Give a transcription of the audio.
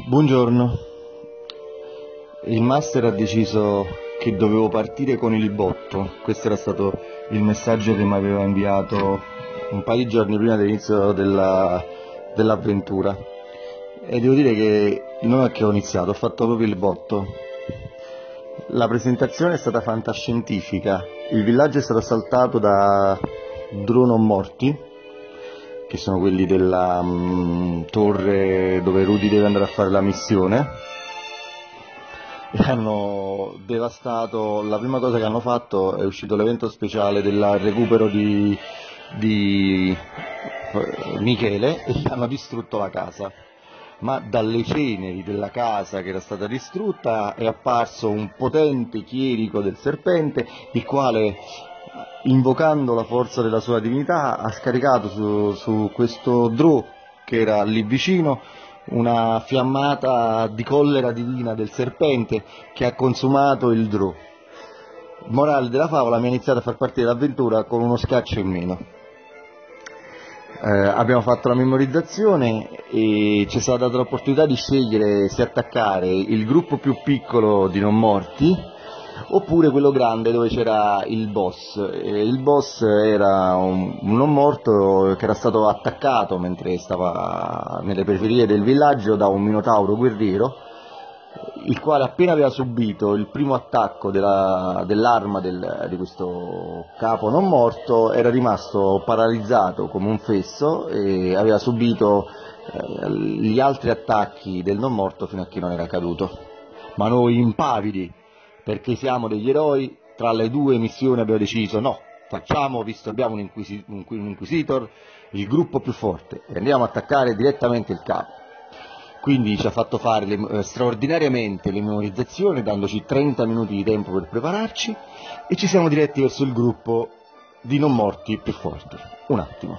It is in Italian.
Buongiorno, il master ha deciso che dovevo partire con il botto. Questo era stato il messaggio che mi aveva inviato un paio di giorni prima dell'inizio dell'avventura, e devo dire che non è che ho iniziato, ho fatto proprio il botto. La presentazione è stata fantascientifica, il villaggio è stato assaltato da droni non morti, che sono quelli della torre dove Rudy deve andare a fare la missione, e hanno devastato. La prima cosa che hanno fatto è uscito l'evento speciale del recupero di Michele, e gli hanno distrutto la casa. Ma dalle ceneri della casa che era stata distrutta è apparso un potente chierico del serpente, il quale, invocando la forza della sua divinità, ha scaricato su questo drò che era lì vicino una fiammata di collera divina del serpente che ha consumato il drò. Morale della favola, mi ha iniziato a far partire l'avventura con uno scaccio in meno. Abbiamo fatto la memorizzazione e ci è stata data l'opportunità di scegliere se attaccare il gruppo più piccolo di non morti oppure quello grande dove c'era il boss. Il boss era un non morto che era stato attaccato mentre stava nelle periferie del villaggio da un minotauro guerriero, il quale appena aveva subito il primo attacco dell'arma di questo capo non morto era rimasto paralizzato come un fesso e aveva subito gli altri attacchi del non morto fino a che non era caduto. Ma noi, impavidi, perché siamo degli eroi, tra le due missioni abbiamo deciso: no, facciamo, visto che abbiamo un Inquisitor, il gruppo più forte e andiamo a attaccare direttamente il capo. Quindi ci ha fatto fare straordinariamente le memorizzazioni, dandoci 30 minuti di tempo per prepararci, e ci siamo diretti verso il gruppo di non morti più forti. Un attimo.